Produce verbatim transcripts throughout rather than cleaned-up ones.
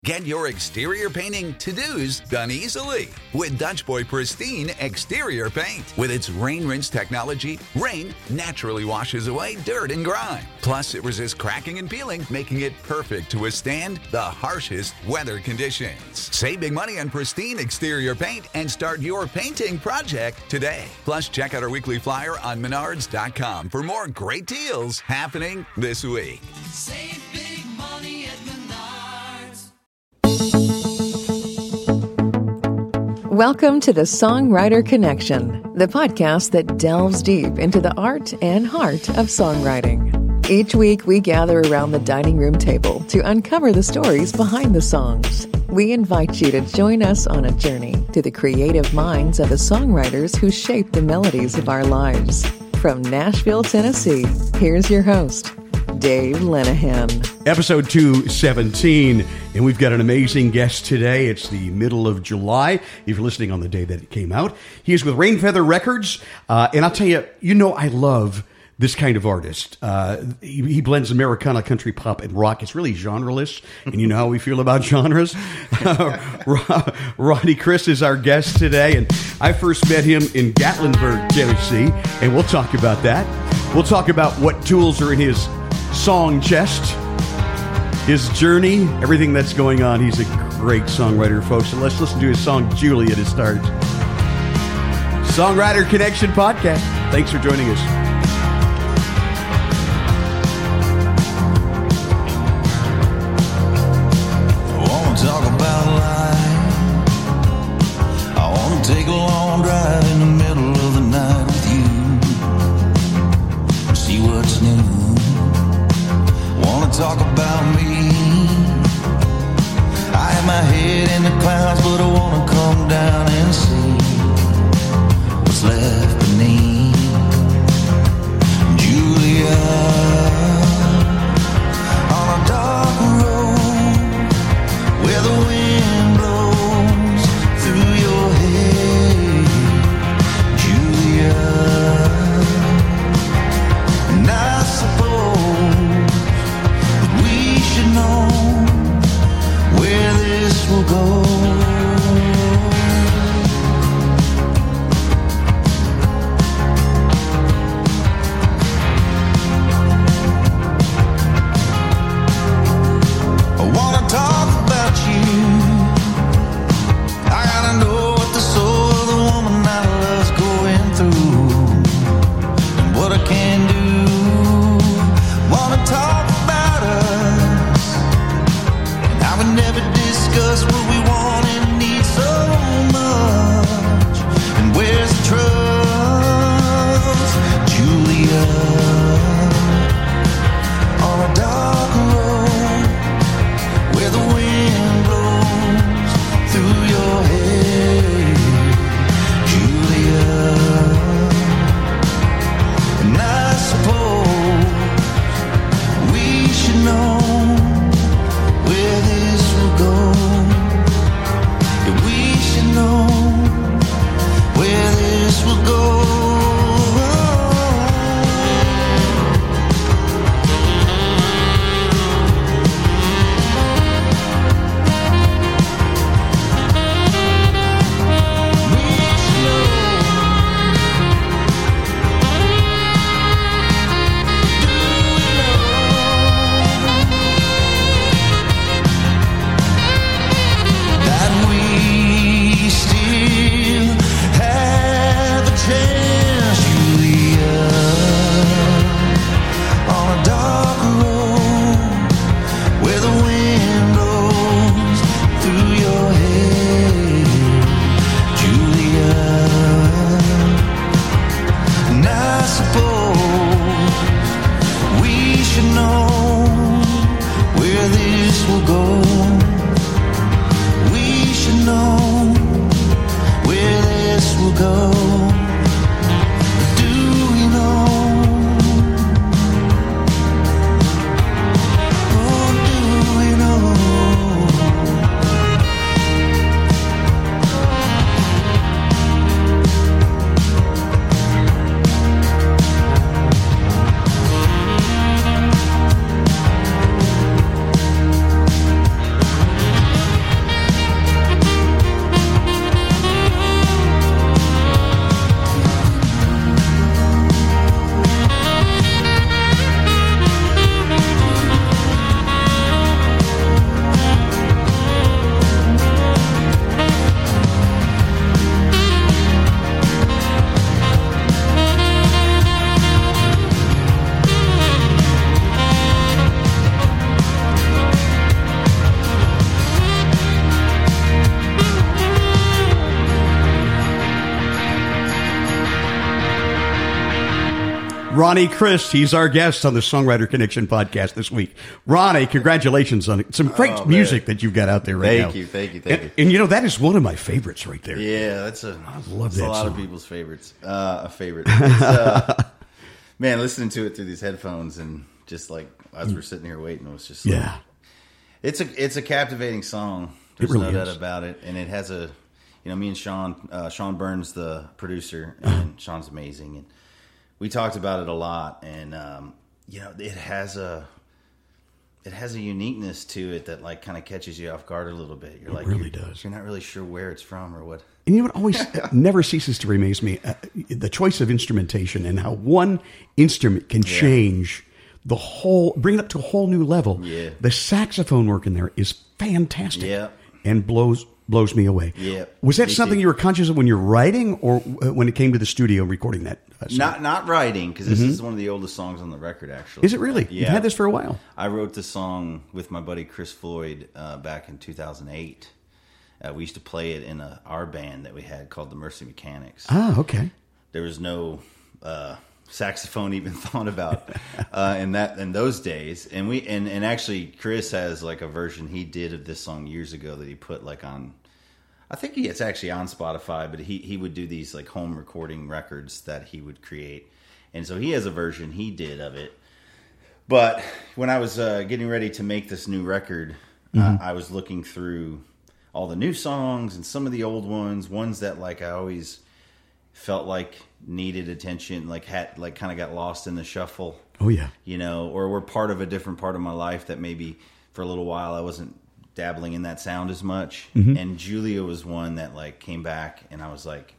Get your exterior painting to-dos done easily with Dutch Boy Pristine Exterior Paint. With its rain rinse technology, rain naturally washes away dirt and grime. Plus, it resists cracking and peeling, making it perfect to withstand the harshest weather conditions. Save big money on Pristine Exterior Paint and start your painting project today. Plus, check out our weekly flyer on menards dot com for more great deals happening this week. Save big money at Menards. Welcome to the Songwriter Connection, the podcast that delves deep into the art and heart of songwriting. Each week, we gather around the dining room table to uncover the stories behind the songs. We invite you to join us on a journey to the creative minds of the songwriters who shape the melodies of our lives. From Nashville, Tennessee, here's your host, Dave Lenahan. Episode two seventeen, and we've got an amazing guest today. It's the middle of July, if you're listening on the day that it came out. He is with Rainfeather Records, uh, and I'll tell you, you know I love this kind of artist. Uh, he, he blends Americana, country, pop, and rock. It's really genreless, and you know how we feel about genres. Uh, Ronnie Chris is our guest today, and I first met him in Gatlinburg, Tennessee, and we'll talk about that. We'll talk about what tools are in his song chest, his journey, everything that's going on. He's a great songwriter, folks. So let's listen to his song, Julia, to start. Songwriter Connection Podcast. Thanks for joining us. I want to talk about life. I want to take a long drive in the middle of the night with you. See what's new. Wanna talk about me. I have my head in the clouds, but I wanna come down and see what's left beneath. Julia, on a dark road where the wind blows through your hair. Julia, and I suppose should know where this will go. I wanna talk about you. I gotta know what the soul of the woman I love's going through and what I can do. Wanna talk about us. I would never discuss what we want Ronnie Crist. He's our guest on the Songwriter Connection podcast this week. Ronnie, congratulations on some great Oh, music that you've got out there right now. Thank you, thank you, thank and, you. And you know, that is one of my favorites right there. Yeah, that's a, I love that's that a lot song. of people's favorites. Uh, a favorite. It's, uh, man, listening to it through these headphones and just like as we're sitting here waiting, it was just like, Yeah. It's a it's a captivating song. There's really no is. doubt about it, and it has a, you know, me and Sean, uh, Sean Burns, the producer, and Sean's amazing, and we talked about it a lot, and um, you know, it has a, it has a uniqueness to it that like kind of catches you off guard a little bit. You're like, really you're, does. You're not really sure where it's from or what. And you know what always uh, never ceases to amaze me? Uh, the choice of instrumentation and how one instrument can Yeah. change the whole, bring it up to a whole new level. Yeah. The saxophone work in there is fantastic. Yeah. And blows blows me away. Yeah. Was that Me something too. you were conscious of when you're writing or uh, when it came to the studio recording that uh, song? Not not writing, because this is one of the oldest songs on the record. Actually, Is it really? Yeah, You've had this for a while. I wrote the song with my buddy Chris Floyd uh, back in two thousand eight. Uh, we used to play it in a, our band that we had called the Mercy Mechanics. Ah, okay. There was no uh, saxophone even thought about uh, in that in those days, and we and, and actually Chris has like a version he did of this song years ago that he put like on. I think he, it's actually on Spotify, but he he would do these like home recording records that he would create, and so he has a version he did of it. But when I was uh, getting ready to make this new record, Mm-hmm. uh, I was looking through all the new songs and some of the old ones, ones that like I always felt like needed attention, like had like kind of got lost in the shuffle. Oh, yeah. You know, or were part of a different part of my life that maybe for a little while I wasn't dabbling in that sound as much. Mm-hmm. And Julia was one that like came back, and I was like,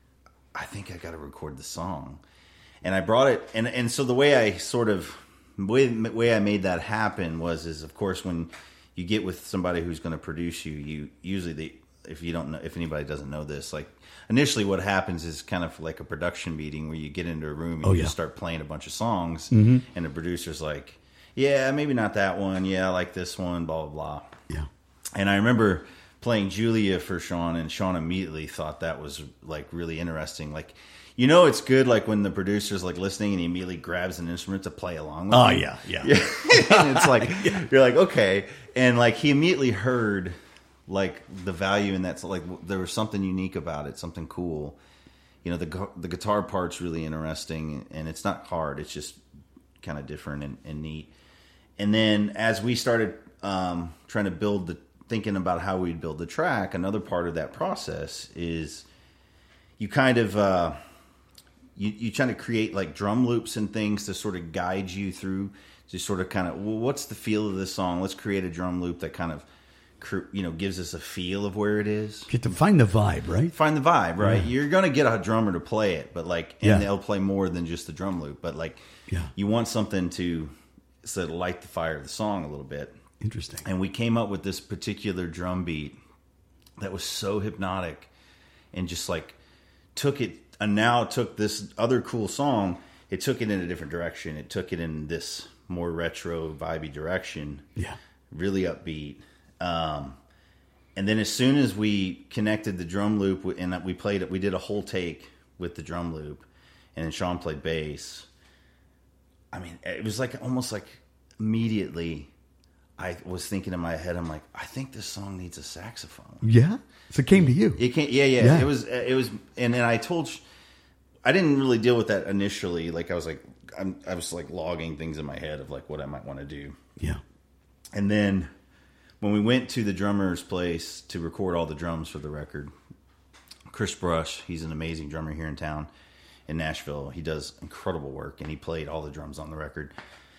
I think I got to record the song. And I brought it, and and so the way I sort of way way I made that happen was is of course when you get with somebody who's going to produce you, you usually they if you don't know if anybody doesn't know this, like initially what happens is kind of like a production meeting where you get into a room and Oh, you yeah. just start playing a bunch of songs, Mm-hmm. and the producer's like, yeah, maybe not that one, yeah, I like this one, blah blah blah. Yeah. And I remember playing Julia for Sean, and Sean immediately thought that was like really interesting. Like, you know, it's good like when the producer's like listening and he immediately grabs an instrument to play along with. Oh, you. yeah, yeah. And it's like you're like, okay, and like he immediately heard like the value in that. So, like there was something unique about it, something cool. You know, the gu- the guitar part's really interesting, and it's not hard. It's just kind of different and, and neat. And then as we started um, trying to build the thinking about how we'd build the track, another part of that process is you kind of uh, you you trying to create like drum loops and things to sort of guide you through, to sort of kind of, well, what's the feel of this song? Let's create a drum loop that kind of cr- you know gives us a feel of where it is. Get to find the vibe, right? Find the vibe, right? You're gonna get a drummer to play it, but like, and Yeah. they'll play more than just the drum loop. But like, Yeah. you want something to sort of light the fire of the song a little bit. Interesting. And we came up with this particular drum beat that was so hypnotic, and just like took it, and now took this other cool song, it took it in a different direction. It took it in this more retro, vibey direction. Yeah. Really upbeat. Um, and then as soon as we connected the drum loop and we played it, we did a whole take with the drum loop, and then Sean played bass. I mean, it was like almost like immediately I was thinking in my head, I'm like, I think this song needs a saxophone. Yeah? So it came to you. It can't, yeah, yeah, Yeah. It was, it was, and then I told, I didn't really deal with that initially. Like I was like, I'm, I was like logging things in my head of like what I might want to do. Yeah. And then when we went to the drummer's place to record all the drums for the record, Chris Brush, he's an amazing drummer here in town in Nashville. He does incredible work, and he played all the drums on the record.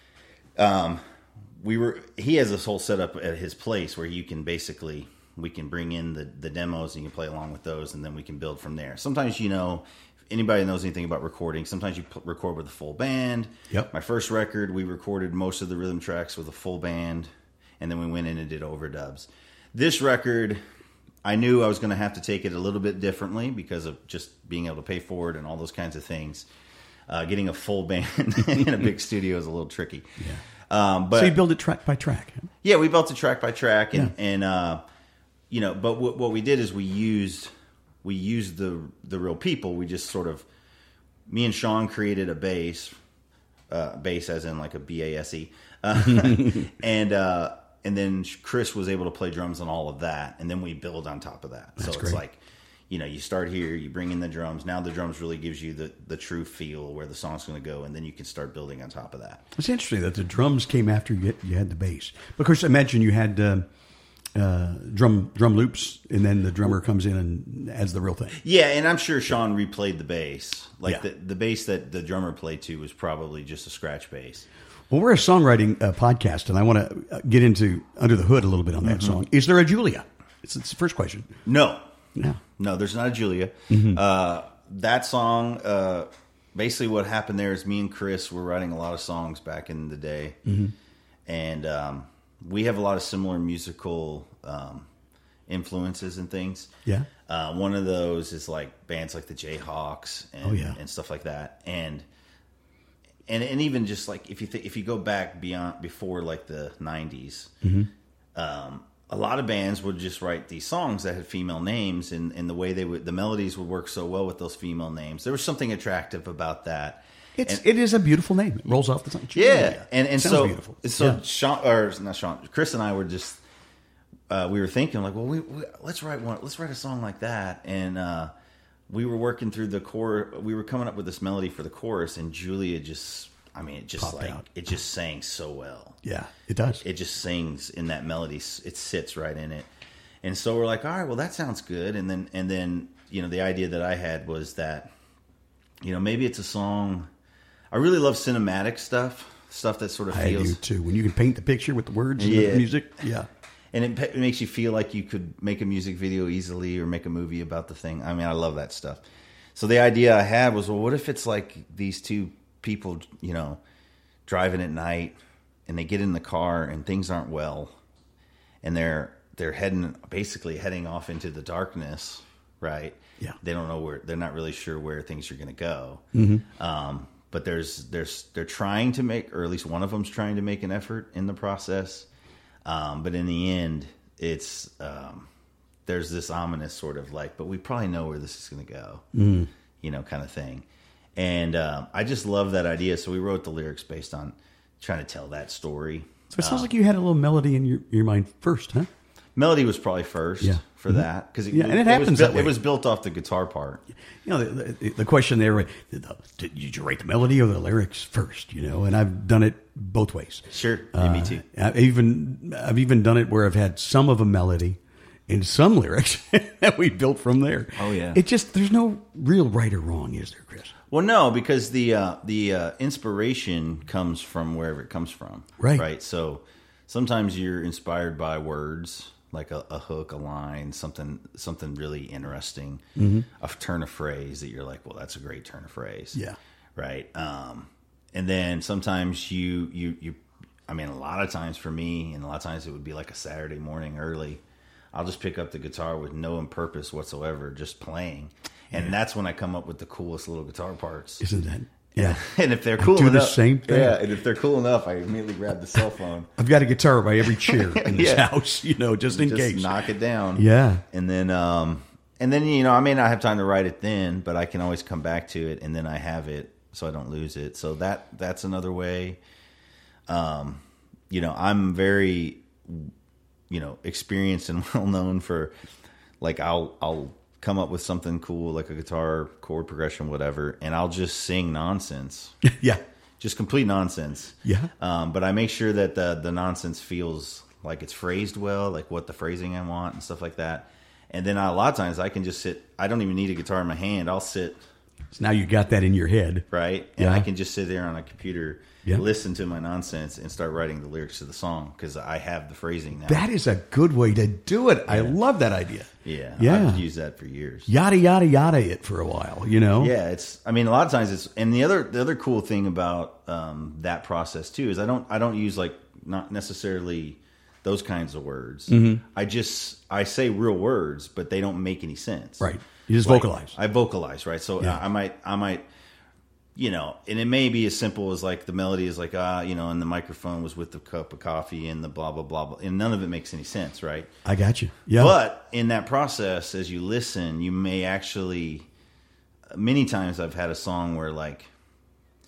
Um, we were he has this whole setup at his place where you can basically we can bring in the the demos and you can play along with those, and then we can build from there. Sometimes, you know, if anybody knows anything about recording, sometimes you p- record with a full band. Yep. My first record, we recorded most of the rhythm tracks with a full band, and then we went in and did overdubs. This record, I knew I was going to have to take it a little bit differently because of just being able to pay for it and all those kinds of things. Uh, getting a full band in a big studio is a little tricky. Yeah. Um, but So you build it track by track. yeah, we built it track by track, and Yeah. and uh, you know, but what, what we did is we used we used the the real people. We just sort of me and Sean created a bass. uh, bass as in like a B A S E, uh, and uh, and then Chris was able to play drums on all of that, and then we build on top of that. That's so it's great. like, you know, you start here, you bring in the drums. Now the drums really gives you the, the true feel where the song's going to go, and then you can start building on top of that. It's interesting that the drums came after you, had- you had the bass. Because imagine you had uh, uh, drum drum loops, and then the drummer comes in and adds the real thing. Yeah, and I'm sure Sean replayed the bass. Like Yeah. the, the bass that the drummer played to was probably just a scratch bass. Well, we're a songwriting uh, podcast, and I want to get into under the hood a little bit on that song. Is there a Julia? It's, it's the first question. No. No. No, there's not a Julia. Mm-hmm. Uh, that song, uh, basically what happened there is me and Chris were writing a lot of songs back in the day. Mm-hmm. And um, we have a lot of similar musical um, influences and things. Yeah. Uh, one of those is like bands like the Jayhawks and, Oh, yeah. and stuff like that. And and and even just like if you th- if you go back beyond before like the nineties, Mm-hmm. um, a lot of bands would just write these songs that had female names, and, and the way they would the melodies would work so well with those female names. There was something attractive about that. It's And- it is a beautiful name. It rolls off the tongue. yeah, and and Sounds so beautiful. so Yeah. Sean or not Sean, Chris and I were just uh, we were thinking like, well, we, we let's write one, let's write a song like that, and uh, we were working through the core. We were coming up with this melody for the chorus, and Julia just, I mean, it just Popped like out. it just sang so well. Yeah, it does. It just sings in that melody. It sits right in it, and so we're like, all right, well, that sounds good. And then and then you know the idea that I had was that, you know, maybe it's a song. I really love cinematic stuff, stuff that sort of I feels, do too. When you can paint the picture with the words and Yeah. the music, yeah. and it, pe- it makes you feel like you could make a music video easily or make a movie about the thing. I mean, I love that stuff. So the idea I had was, well, what if it's like these two people, you know, driving at night, and they get in the car and things aren't well, and they're they're heading basically heading off into the darkness, right? Yeah. They don't know where, they're not really sure where things are going to go. Mm-hmm. Um, but there's there's they're trying to make, or at least one of them's trying to make an effort in the process. Um, but in the end, it's um, there's this ominous sort of like, but we probably know where this is going to go, mm. you know, kind of thing. And um, I just love that idea. So we wrote the lyrics based on trying to tell that story. So it sounds like you had a little melody in your, your mind first, huh? Melody was probably first Yeah. for that because it, Yeah, and it was happens built, that way. it was built off the guitar part. You know, the, the, the question there, uh, did, did you write the melody or the lyrics first? You know, and I've done it both ways. Sure, yeah, me too. Uh, I've even I've even done it where I've had some of a melody and some lyrics that we built from there. Oh, yeah. It just there's no real right or wrong, is there, Chris? Well, no, because the uh, the uh, inspiration comes from wherever it comes from. Right. Right. So sometimes you're inspired by words, like a, a hook, a line, something something really interesting, Mm-hmm. a turn of phrase that you're like, well, that's a great turn of phrase. Yeah. Right. Um, and then sometimes you you you, I mean, a lot of times for me, and a lot of times it would be like a Saturday morning early. I'll just pick up the guitar with no purpose whatsoever, just playing. And that's when I come up with the coolest little guitar parts. Isn't that? Yeah. And if they're cool do the enough, same thing. Yeah, and if they're cool enough, I immediately grab the cell phone, I've got a guitar by every chair in this Yeah. house, you know, just in just case. knock it down. Yeah. and then um, and then you know, I may not have time to write it then, but I can always come back to it, and then I have it, so I don't lose it. So that that's another way. Um, you know, I'm very, you know, experienced and well known for, like, I'll I'll. come up with something cool like a guitar chord progression, whatever, and I'll just sing nonsense. Yeah. Just complete nonsense. Yeah. Um, but I make sure that the the nonsense feels like it's phrased well, like what the phrasing I want and stuff like that. And then I, a lot of times I can just sit. I don't even need a guitar in my hand. I'll sit So now you got that in your head. right, and Yeah. I can just sit there on a computer, Yeah. listen to my nonsense, and start writing the lyrics to the song because I have the phrasing now. That is a good way to do it. I love that idea. yeah, Yeah. I've used that for years. Yada, yada, yada it for a while, you know? Yeah, it's. I mean, a lot of times it's. And the other the other cool thing about um, that process too is I don't I don't use like not necessarily those kinds of words. Mm-hmm. I just I say real words, but they don't make any sense. Right. You just Like, vocalize. I vocalize, right? So Yeah. I, I might I might. You know, and it may be as simple as like the melody is like, ah, you know, and the microphone was with the cup of coffee and the blah, blah, blah, blah. And none of it makes any sense, right? I got you. Yeah. But in that process, as you listen, you may actually. Many times I've had a song where like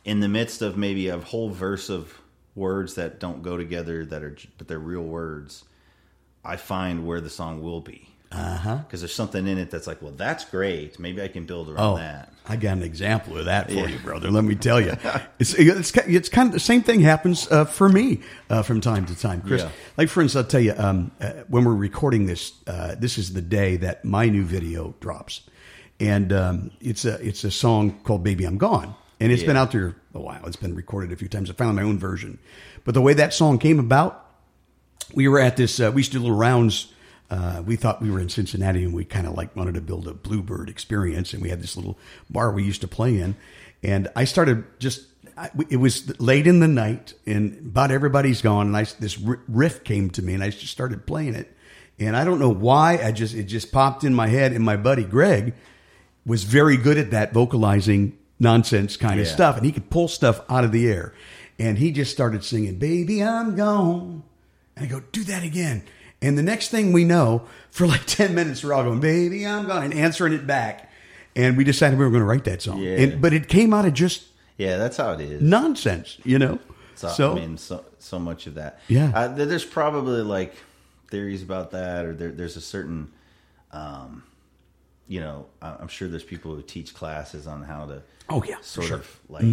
in the midst of maybe a whole verse of words that don't go together, that are but they're real words, I find where the song will be. Uh-huh. Because there's something in it that's like, well, that's great. Maybe I can build around Oh, that. I got an example of that for Yeah. you, brother. Let me tell you. It's, it's, it's kind of the same thing happens uh, for me uh, from time to time, Chris. Yeah. Like, for instance, I'll tell you, um, uh, when we're recording this, uh, this is the day that my new video drops. And um, it's a it's a song called Baby I'm Gone. And it's Yeah. been out there a while. It's been recorded a few times. I found my own version. But the way that song came about, we were at this, uh, we used to do little rounds. Uh, we thought we were in Cincinnati, and we kind of like wanted to build a Bluebird experience. And we had this little bar we used to play in. And I started just, I, it was late in the night, and about everybody's gone. And I, this riff came to me, and I just started playing it. And I don't know why, I just, it just popped in my head. And my buddy Greg was very good at that, vocalizing nonsense kind of Yeah. stuff. And he could pull stuff out of the air. And he just started singing, Baby, I'm gone. And I go, do that again. And the next thing we know, for like ten minutes, we're all going, Baby, I'm gone, and answering it back. And we decided we were going to write that song. Yeah. And, but it came out of just Yeah, that's how it is. nonsense, you know? So, So, I mean, so so much of that. Yeah. uh, there- there's probably like theories about that, or there, there's a certain, um, you know, I- I'm sure there's people who teach classes on how to, Oh, yeah, for sort sure. of like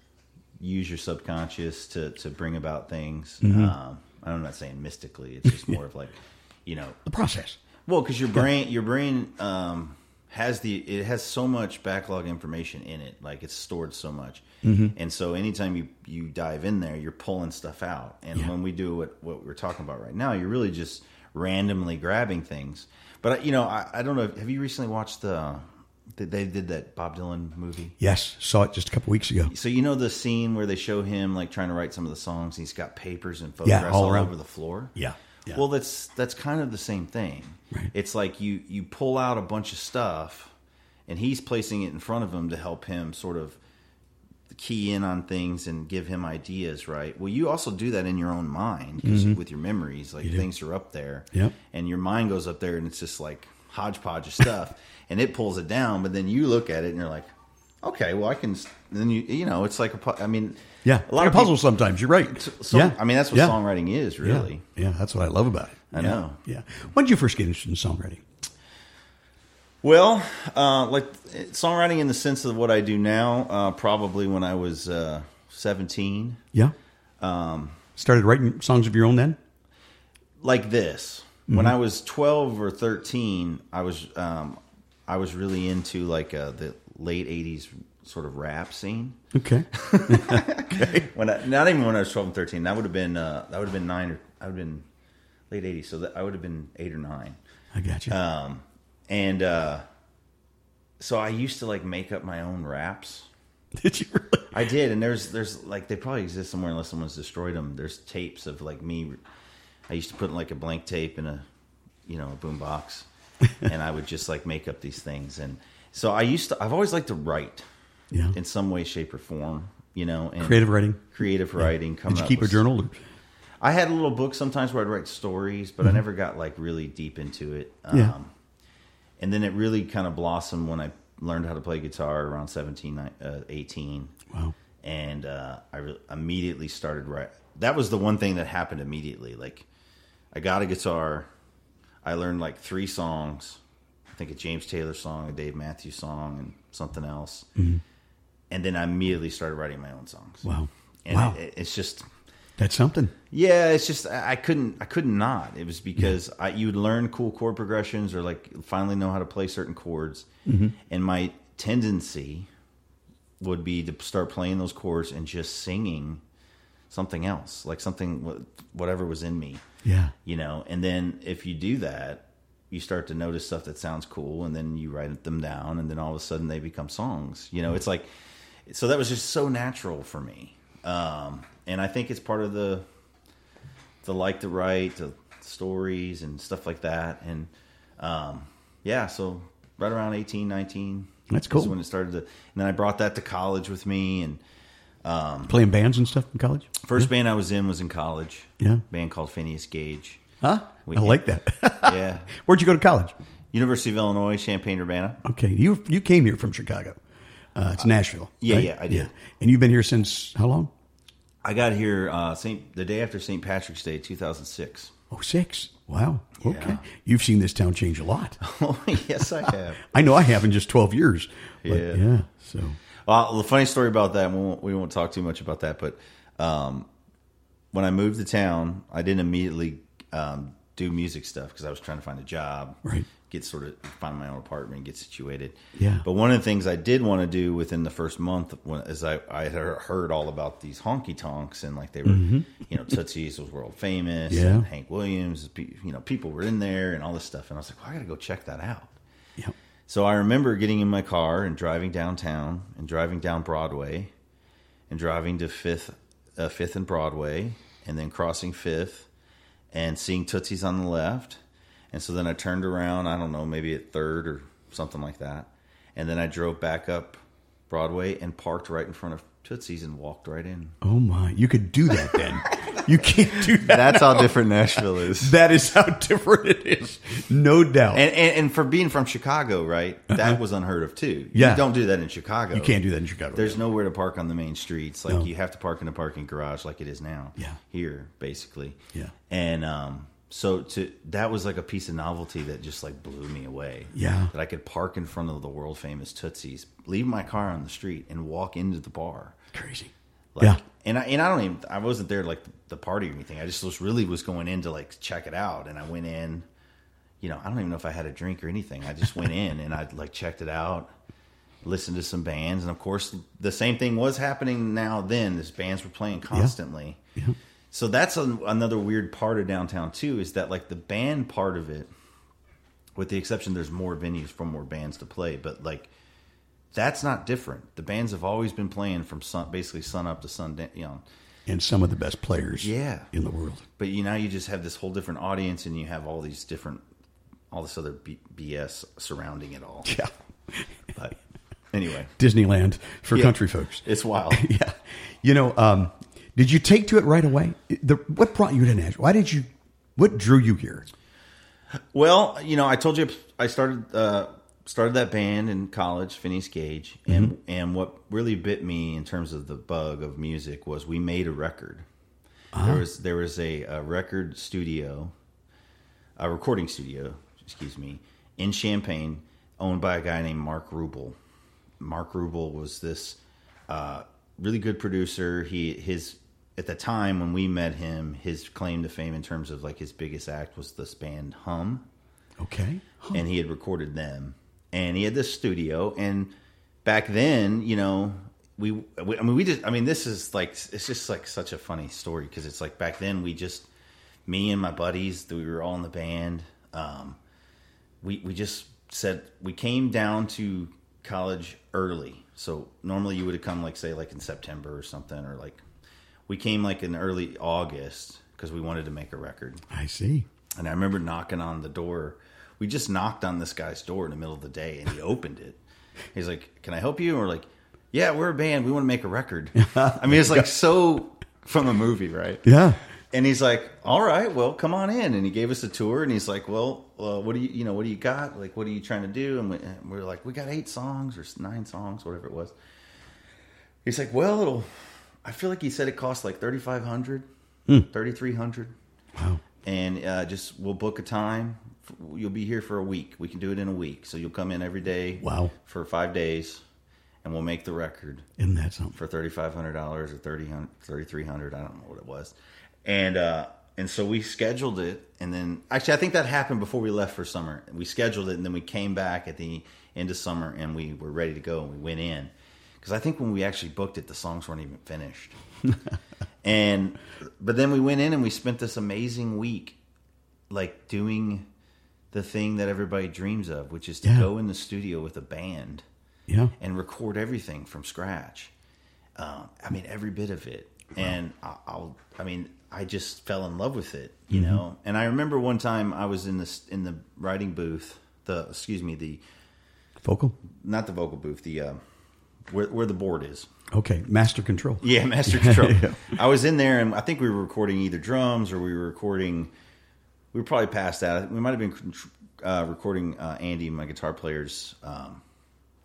use your subconscious to to bring about things. Mm-hmm. Um, I'm not saying mystically; it's just more of like, you know, the process. well, because your brain, your brain um, has the it has so much backlog information in it, like it's stored so much, Mm-hmm. and so anytime you you dive in there, you're pulling stuff out. And Yeah. when we do what what we're talking about right now, you're really just randomly grabbing things. But you know, I, I don't know. Have you recently watched the? They did that Bob Dylan movie. Yes, saw it just a couple weeks ago. So you know the scene where they show him like trying to write some of the songs. And he's got papers and photographs all all, around. over the floor. Yeah, yeah. Well, that's that's kind of the same thing. Right. It's like you you pull out a bunch of stuff, and he's placing it in front of him to help him sort of key in on things and give him ideas. Right. Well, you also do that in your own mind 'cause with your memories. Like do. things are up there. Yep. And your mind goes up there, and it's just like hodgepodge of stuff, and it pulls it down. But then you look at it, and you're like, okay, well, I can. s- Then you you know, it's like a. pu- I mean, Yeah, a lot like of a puzzle people- sometimes. You're right. So, yeah. I mean, that's what Yeah. songwriting is, really. Yeah. yeah, that's what I love about it. I Yeah. know. Yeah. When did you first get interested in songwriting? Well, uh, like songwriting in the sense of what I do now, uh, probably when I was uh, seventeen. Yeah. Um, Started writing songs of your own then? Like this, when I was twelve or thirteen, I was um, I was really into like uh, the late eighties sort of rap scene. Okay. When I, not even when I was twelve and thirteen, that would have been uh, that would have been nine or I would have been late eighties, so that I would have been eight or nine. I got you. Um, and uh, so I used to like make up my own raps. Did you really? I did, and there's there's like they probably exist somewhere unless someone's destroyed them. There's tapes of like me. I used to put like a blank tape in a, you know, a boom box, and I would just like make up these things. And so I used to. I've always liked to write, Yeah. in some way, shape, or form. You know, and Creative writing? creative writing. Did Coming you up keep a with- journal? Or- I had a little book sometimes where I'd write stories, but I never got like really deep into it. Um, Yeah. And then it really kind of blossomed when I learned how to play guitar around seventeen, uh, eighteen. Wow. And uh, I re- immediately started writing. That was the one thing that happened immediately. Like, I got a guitar. I learned like three songs. I think a James Taylor song, a Dave Matthews song, and something else. Mm-hmm. And then I immediately started writing my own songs. Wow. And Wow. it, it's just... That's something. Yeah, it's just I I couldn't I couldn't not. It was because I, you would learn cool chord progressions or like finally know how to play certain chords, Mm-hmm. and my tendency would be to start playing those chords and just singing something else, like something wh- whatever was in me, Yeah. you know. And then if you do that, you start to notice stuff that sounds cool, and then you write them down, and then all of a sudden they become songs. You know, it's like so that was just so natural for me. Um, and I think it's part of the the like to write, the stories and stuff like that. And um, yeah, so right around eighteen, nineteen That's cool. is when it started to. And then I brought that to college with me. And Playing bands and stuff in college? first band I was in was in college. Yeah. A band called Phineas Gage. Huh? We- I like that. Yeah. Where'd you go to college? University of Illinois, Champaign-Urbana. Okay. You you came here from Chicago. Uh, it's Nashville. Yeah, right? yeah, I did. And you've been here since how long? I got here uh, Saint the day after Saint Patrick's Day, two thousand six. Oh, six. Wow. Okay. Yeah. You've seen this town change a lot. Oh, yes, I have. I know I have in just twelve years. But Yeah. yeah. So, Well, the funny story about that, we won't, we won't talk too much about that, but um, when I moved to town, I didn't immediately um, do music stuff because I was trying to find a job, Right. get sort of find my own apartment, get situated. Yeah. But one of the things I did want to do within the first month when, is I, I had heard all about these honky tonks and like they were, Mm-hmm. you know, Tootsie's was world famous. Yeah. And Hank Williams, you know, people were in there and all this stuff. And I was like, well, I got to go check that out. yeah. So I remember getting in my car and driving downtown and driving down Broadway and driving to Fifth, uh, Fifth and Broadway and then crossing Fifth and seeing Tootsie's on the left. And so then I turned around, I don't know, maybe at Third or something like that. And then I drove back up Broadway and parked right in front of Tootsie's and walked right in. Oh my! You could do that then. You can't do that. That's how different Nashville is. That is how different it is. No doubt. And, and and for being from Chicago, right, that was unheard of too. Yeah. You don't do that in Chicago. you can't do that in Chicago. There's nowhere to park on the main streets. Like No. you have to park in a parking garage like it is now. Yeah. Here, basically. Yeah. And um, so to that was like a piece of novelty that just like blew me away. Yeah. That I could park in front of the world famous Tootsie's, leave my car on the street, and walk into the bar. Crazy. Like, yeah. And I and I don't even I wasn't there like the, the party or anything. I just was really was going in to like check it out, and I went in. You know, I don't even know if I had a drink or anything. I just went in and I like checked it out, listened to some bands, and of course the same thing was happening now. Then these bands were playing constantly. Yeah. So that's a, another weird part of downtown too. Is that like the band part of it, with the exception there's more venues for more bands to play, but like. That's not different. The bands have always been playing from sun, basically sun up to sundown. You know, And some of the best players Yeah. in the world. but you now you just have this whole different audience, and you have all these different, all this other B- BS surrounding it all. Yeah. But anyway, Disneyland for Yeah. country folks. it's wild. Yeah. You know, um, did you take to it right away? The, what brought you to Nashville? Why did you, what drew you here? Well, you know, I told you I started uh, started that band in college, Phineas Gage, and Mm-hmm. and what really bit me in terms of the bug of music was we made a record. There was there was a, a record studio, a recording studio, excuse me, in Champaign, owned by a guy named Mark Rubel. Mark Rubel was this uh, really good producer. He his at the time when we met him, his claim to fame in terms of like his biggest act was this band Hum. Okay. And he had recorded them, and he had this studio. And back then, you know, we, we I mean, we just, I mean, this is like, it's just like such a funny story because it's like back then we just, me and my buddies, we were all in the band. Um, we we just said we came down to college early, so normally you would have come like say like in September or something, or like we came like in early August because we wanted to make a record. I see. And I remember knocking on the door. We just knocked on this guy's door in the middle of the day, and he opened it. He's like, "Can I help you?" And we're like, "Yeah, we're a band. We want to make a record." I mean, it's like so from a movie, right? Yeah. And he's like, "All right, well, come on in." And he gave us a tour. And he's like, "Well, uh, what do you, you know, what do you got? Like, what are you trying to do?" And we, and we're like, "We got eight songs or nine songs, whatever it was." He's like, "Well, it'll." I feel like he said it cost like thirty five hundred, thirty three hundred. Wow. And uh, just we'll book a time. You'll be here for a week. We can do it in a week. So you'll come in every day. Wow. For five days, and we'll make the record Isn't that something? for thirty five hundred dollars or thirty thirty three hundred. I don't know what it was. And uh, and so we scheduled it, and then actually I think that happened before we left for summer. We scheduled it, and then we came back at the end of summer, and we were ready to go, and we went in. Because I think when we actually booked it, the songs weren't even finished. and but then we went in and we spent this amazing week, like doing the thing that everybody dreams of, which is to Yeah. go in the studio with a band Yeah. and record everything from scratch. Um, I mean, every bit of it. And I- I'll, I mean, I just fell in love with it, you Mm-hmm. know. And I remember one time I was in this in the writing booth, the excuse me, the Vocal? not the vocal booth, the uh, where where the board is. Okay. Master control. Yeah, Master Control. Yeah. I was in there, and I think we were recording either drums or we were recording. We were probably past that. We might have been uh, recording uh, Andy, my guitar player's um,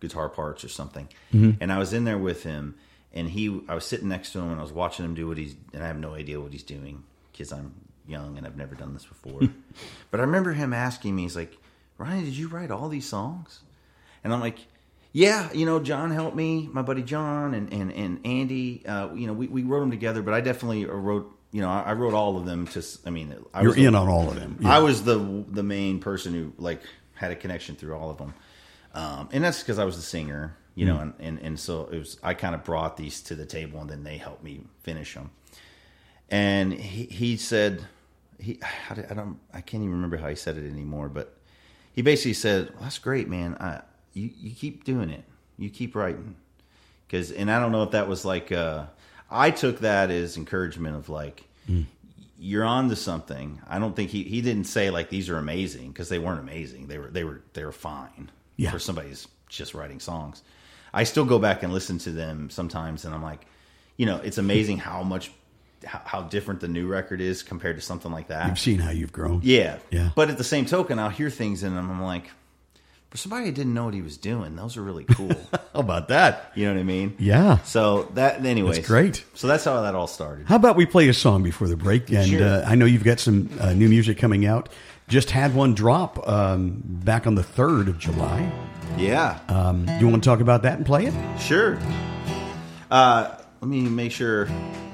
guitar parts or something. Mm-hmm. And I was in there with him, and he, I was sitting next to him, and I was watching him do what he's, and I have no idea what he's doing because I'm young and I've never done this before. But I remember him asking me, he's like, Ryan, did you write all these songs? And I'm like, yeah, you know, John helped me, my buddy John and, and, and Andy, uh, you know, we, we wrote them together, but I definitely wrote, you know, I, I wrote all of them to, I mean, I You're was the, in on all of them. Yeah. I was the the main person who, like, had a connection through all of them. Um, and that's because I was the singer, you know, and, and, and so it was, I kind of brought these to the table, and then they helped me finish them. And he, he said, he, how did, I don't, I can't even remember how he said it anymore, but he basically said, well, that's great, man. I, you, you keep doing it. You keep writing. Cause, and I don't know if that was like, uh, I took that as encouragement of like, mm. you're on to something. I don't think he, he didn't say like, these are amazing, because they weren't amazing. They were, they were, they were fine yeah. for somebody who's just writing songs. I still go back and listen to them sometimes, and I'm like, you know, it's amazing how much, how, how different the new record is compared to something like that. You've seen how you've grown. Yeah. Yeah. But at the same token, I'll hear things in them, I'm like, for somebody who didn't know what he was doing, those are really cool. How about that? You know what I mean? Yeah. So that, anyways. That's great. So that's how that all started. How about we play a song before the break? And Sure. uh, I know you've got some uh, new music coming out. Just had one drop um, back on the third of July. Yeah. Um, you want to talk about that and play it? Sure. Uh, let me make sure.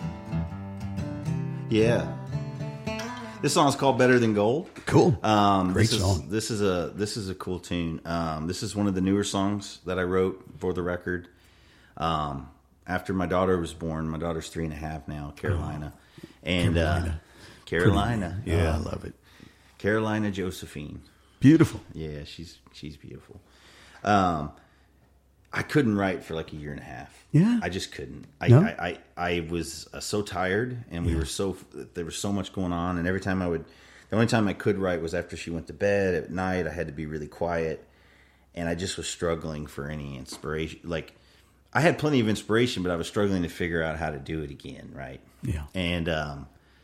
Yeah. This song is called "Better Than Gold." Cool. Um, Great this song. Is, this is a this is a cool tune. Um, this is one of the newer songs that I wrote for the record. Um, after my daughter was born, my daughter's three and a half now, Carolina, oh, and Carolina, uh, Carolina. Pretty, yeah, uh, I love it. Carolina Josephine. Beautiful. Yeah, she's she's beautiful. Um, I couldn't write for like a year and a half. Yeah, I just couldn't. I no? I, I, I was uh, so tired, and we yeah. were so there was so much going on, and every time I would, the only time I could write was after she went to bed at night. I had to be really quiet, and I just was struggling for any inspiration. Like, I had plenty of inspiration, but I was struggling to figure out how to do it again. Right? Yeah. And um,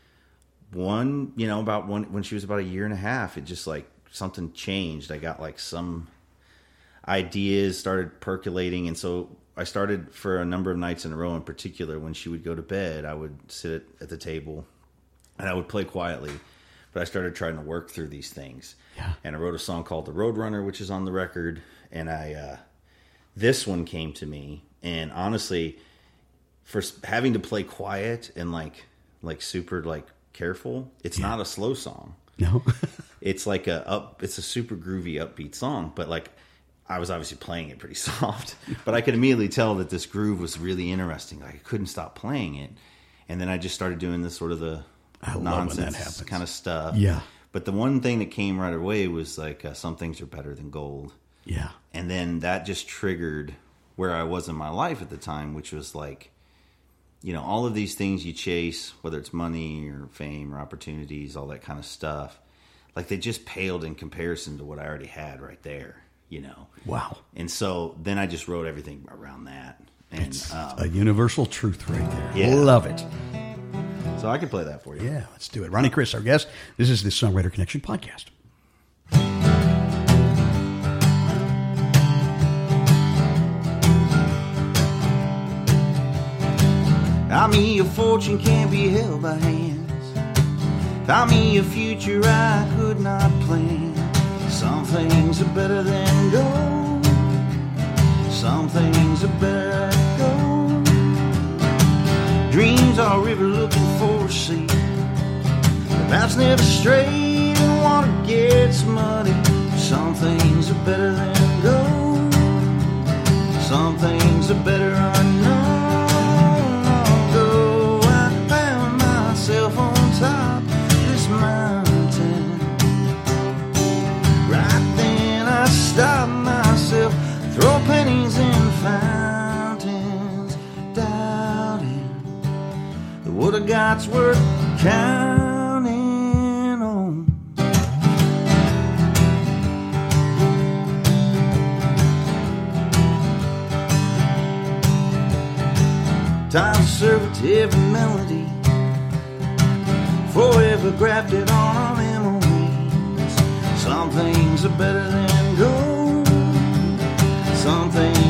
one, you know, about one when she was about a year and a half, it just like something changed. I got like some ideas started percolating, and so I started for a number of nights in a row. In particular, when she would go to bed, I would sit at the table and I would play quietly, but I started trying to work through these things. Yeah. And I wrote a song called "The Roadrunner," which is on the record, and I uh, this one came to me, and honestly, for having to play quiet and like like super like careful, it's yeah. not a slow song. No. It's like a up it's a super groovy upbeat song, but like I was obviously playing it pretty soft, but I could immediately tell that this groove was really interesting. Like I couldn't stop playing it. And then I just started doing this sort of the I nonsense kind of stuff. Yeah. But the one thing that came right away was like, uh, some things are better than gold. Yeah. And then that just triggered where I was in my life at the time, which was like, you know, all of these things you chase, whether it's money or fame or opportunities, all that kind of stuff, like they just paled in comparison to what I already had right there. You know, wow. And so then I just wrote everything around that. And it's um, a universal truth right there. Yeah. Love it. So I can play that for you. Yeah, let's do it. Ronnie Chris, our guest. This is the Songwriter Connection podcast. Found me a fortune can't be held by hands. Found me a future I could not plan. Some things are better than gold. Some things are better than gold. Dreams are a river looking for a sea. The path's never straight and water gets muddy. Some things are better than gold. Some things are better unknown. Long ago I found myself on top of this mountain. Right then I stopped myself, throw pennies in fountains, doubting that what I got's worth counting on. Time to serve it to every melody, forever grafted on our memories. Some things are better than gold. Some things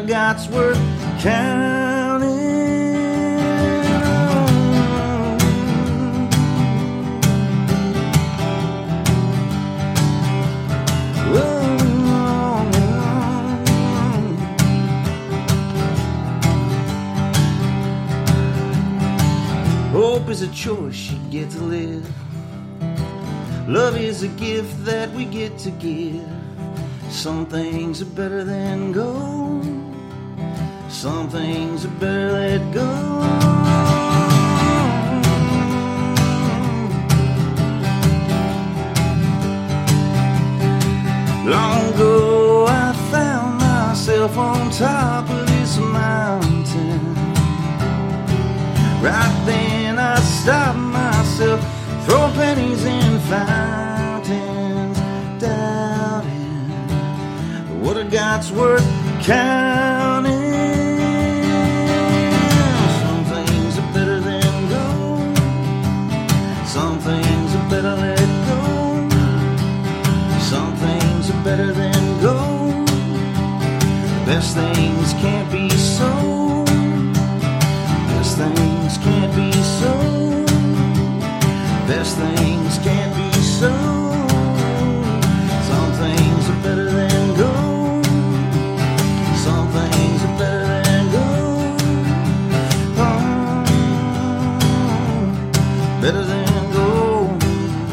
I got's worth counting. Hope is a choice you get to live. Love is a gift that we get to give. Some things are better than gold. Some things are better let go. Long ago I found myself on top of this mountain. Right then I stopped myself, throwing pennies in fountains, doubting what I got's worth counting. Some things are better than gold. Some things are better let go. Some things are better than gold. Best things can't be sold. Best things can't be sold. Best things can't be sold. Some things are better than gold. Some things are better than gold. Oh, better than gold.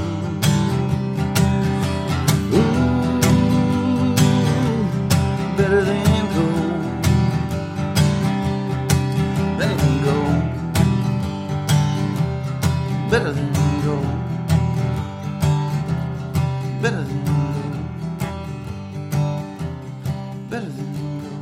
Ooh, better than gold. Better than gold. Better than gold. Better than gold. Better than gold.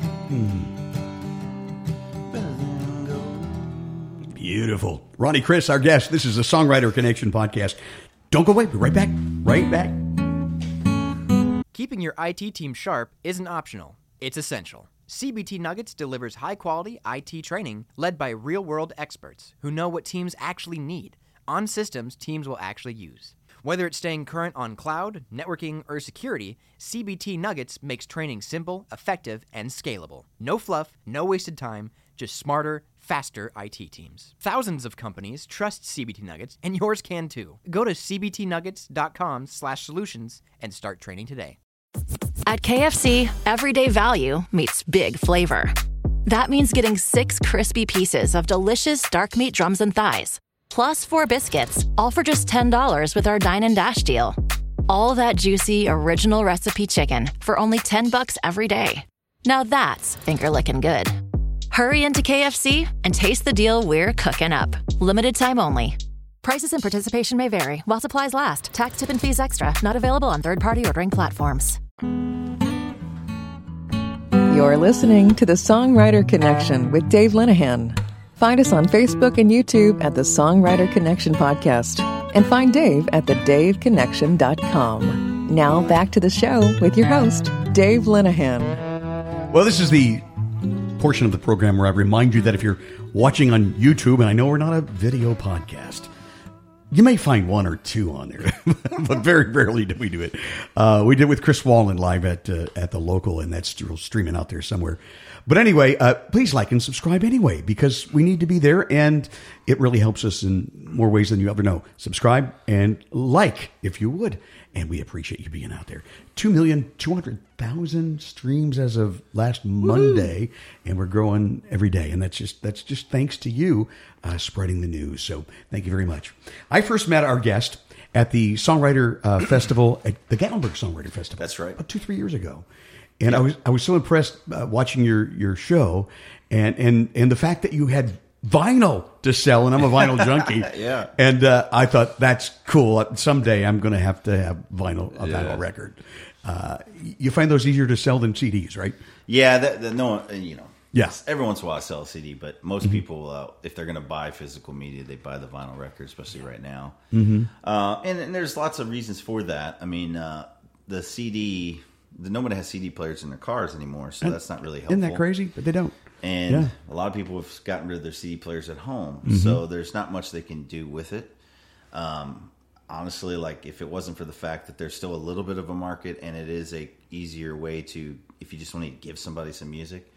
Better than gold. Beautiful. Ronnie Chris, our guest. This is the Songwriter Connection podcast. Don't go away. Be right back. Right back. Keeping your I T team sharp isn't optional. It's essential. C B T Nuggets delivers high-quality I T training led by real-world experts who know what teams actually need on systems teams will actually use. Whether it's staying current on cloud, networking, or security, C B T Nuggets makes training simple, effective, and scalable. No fluff, no wasted time, just smarter, faster I T teams. Thousands of companies trust C B T Nuggets, and yours can too. Go to c b t nuggets dot com slash solutions and start training today. At K F C, everyday value meets big flavor. That means getting six crispy pieces of delicious dark meat drums and thighs, plus four biscuits, all for just ten dollars with our Dine and Dash deal. All that juicy, original recipe chicken for only ten bucks every day. Now that's finger-licking good. Hurry into K F C and taste the deal we're cooking up. Limited time only. Prices and participation may vary while supplies last. Tax, tip, and fees extra. Not available on third-party ordering platforms. You're listening to The Songwriter Connection with Dave Linehan. Find us on Facebook and YouTube at The Songwriter Connection Podcast. And find Dave at the dave connection dot com. Now back to the show with your host, Dave Linehan. Well, this is the portion of the program where I remind you that if you're watching on YouTube, and I know we're not a video podcast, you may find one or two on there, but very rarely do we do it. Uh, we did with Chris Wallen live at uh, at the local, and that's still streaming out there somewhere. But anyway, uh, please like and subscribe anyway, because we need to be there, and it really helps us in more ways than you ever know. Subscribe and like, if you would, and we appreciate you being out there. two million two hundred thousand streams as of last Monday, and we're growing every day, and that's just that's just thanks to you uh, spreading the news. So thank you very much. I first met our guest at the Songwriter uh, Festival, at the Gatlinburg Songwriter Festival. That's right. About two, three years ago. And I was I was so impressed uh, watching your, your show, and, and, and the fact that you had vinyl to sell, and I'm a vinyl junkie. Yeah. And uh, I thought, that's cool. Someday I'm going to have to have vinyl a Yeah. vinyl record. Uh, you find those easier to sell than C Ds, right? Yeah, that, that, no, uh, you know. Yes. Every once in a while I sell a C D, but most people, uh, if they're going to buy physical media, they buy the vinyl record, especially right now. Mm-hmm. Uh, and, and there's lots of reasons for that. I mean, uh, the C D, the, nobody has C D players in their cars anymore, so that's not really helpful. Isn't that crazy? But they don't. And Yeah. a lot of people have gotten rid of their C D players at home, Mm-hmm. so there's not much they can do with it. Um, honestly, like if it wasn't for the fact that there's still a little bit of a market, and it is a easier way to, if you just want to give somebody some music,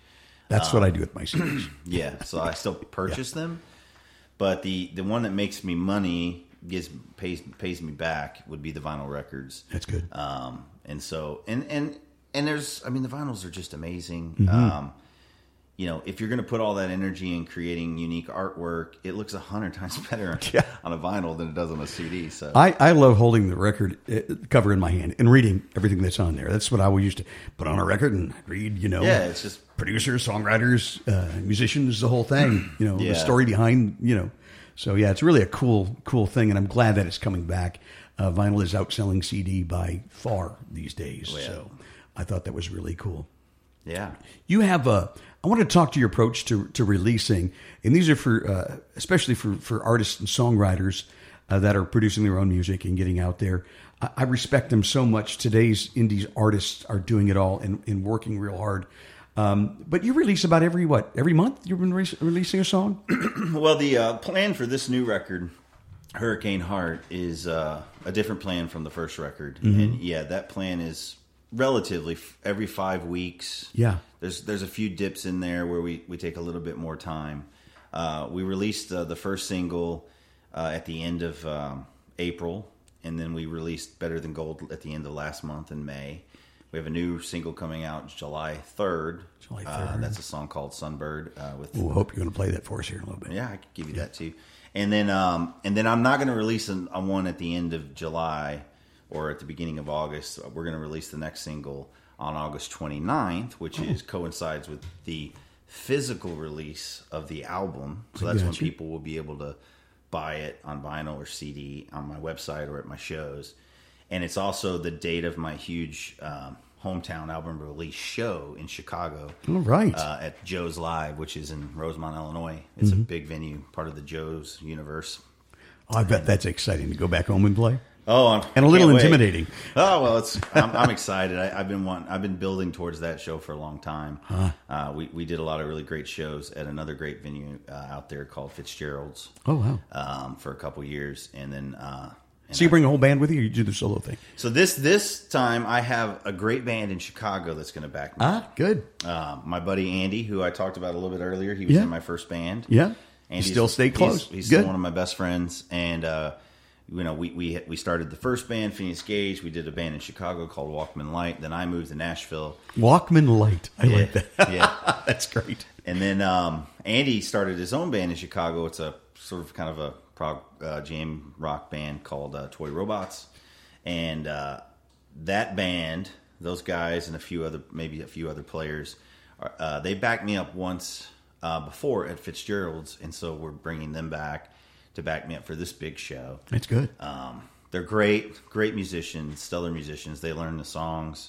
That's Um, what I do with my C Ds. Yeah, so I still purchase them, but the the one that makes me money, gives pays pays me back, would be the vinyl records. That's good. Um, and so and and and there's, I mean, the vinyls are just amazing. Mm-hmm. Um, you know, if you're going to put all that energy in creating unique artwork, it looks a hundred times better Yeah. on a vinyl than it does on a C D. So I, I love holding the record uh, cover in my hand and reading everything that's on there. That's what I always used to put on a record and read, you know. yeah, it's just producers, songwriters, uh, musicians, the whole thing, you know, Yeah. the story behind, you know. So, yeah, it's really a cool, cool thing, and I'm glad that it's coming back. Uh, vinyl is outselling C D by far these days. Oh, yeah. So I thought that was really cool. yeah. You have a, I want to talk to your approach to, to releasing, and these are for, uh, especially for, for artists and songwriters uh, that are producing their own music and getting out there. I, I respect them so much. Today's indies artists are doing it all and, and working real hard. Um, but you release about every, what, every month you've been re- releasing a song? Well, the uh, plan for this new record, Hurricane Heart, is uh, a different plan from the first record. Mm-hmm. And yeah, that plan is relatively f- every five weeks. Yeah. There's there's a few dips in there where we, we take a little bit more time. Uh, we released uh, the first single uh, at the end of um, April, and then we released Better Than Gold at the end of last month in May. We have a new single coming out July third. July Uh, third. that's a song called Sunbird. Uh, with Ooh, I hope you're going to play that for us here in a little bit. yeah, I could give you that too. And then, um, and then I'm not going to release an, a one at the end of July or at the beginning of August. We're going to release the next single on August twenty-ninth, which is coincides with the physical release of the album. So I that's when got you. people will be able to buy it on vinyl or C D on my website or at my shows. And it's also the date of my huge um, hometown album release show in Chicago. All right. Uh, at Joe's Live, which is in Rosemont, Illinois. It's Mm-hmm. a big venue, part of the Joe's universe. Oh, I bet that's exciting to go back home and play. Oh, I'm, And a little can't wait. intimidating. Oh well, it's I'm, I'm excited. I, I've been wanting, I've been building towards that show for a long time. Uh, we we did a lot of really great shows at another great venue uh, out there called Fitzgerald's. Oh, wow. Um, for a couple years, and then uh, and So you I- bring a whole band with you, or you do the solo thing? so this this time I have a great band in Chicago that's going to back me. Ah, good. Uh, my buddy Andy, who I talked about a little bit earlier, he was Yeah. in my first band. Yeah. Andy's- You still stay close? He's, he's Good. still one of my best friends, and uh, you know, we we we started the first band, Phoenix Gage. We did a band in Chicago called Walkman Light. Then I moved to Nashville. Walkman Light. I like Yeah, that. yeah. That's great. And then um, Andy started his own band in Chicago. It's a sort of kind of a prog uh, jam rock band called uh, Toy Robots. And uh, that band, those guys and a few other, maybe a few other players, are, uh, they backed me up once uh, before at Fitzgerald's. And so we're bringing them back to back me up for this big show. That's good. Um, they're great, great musicians, stellar musicians. They learn the songs,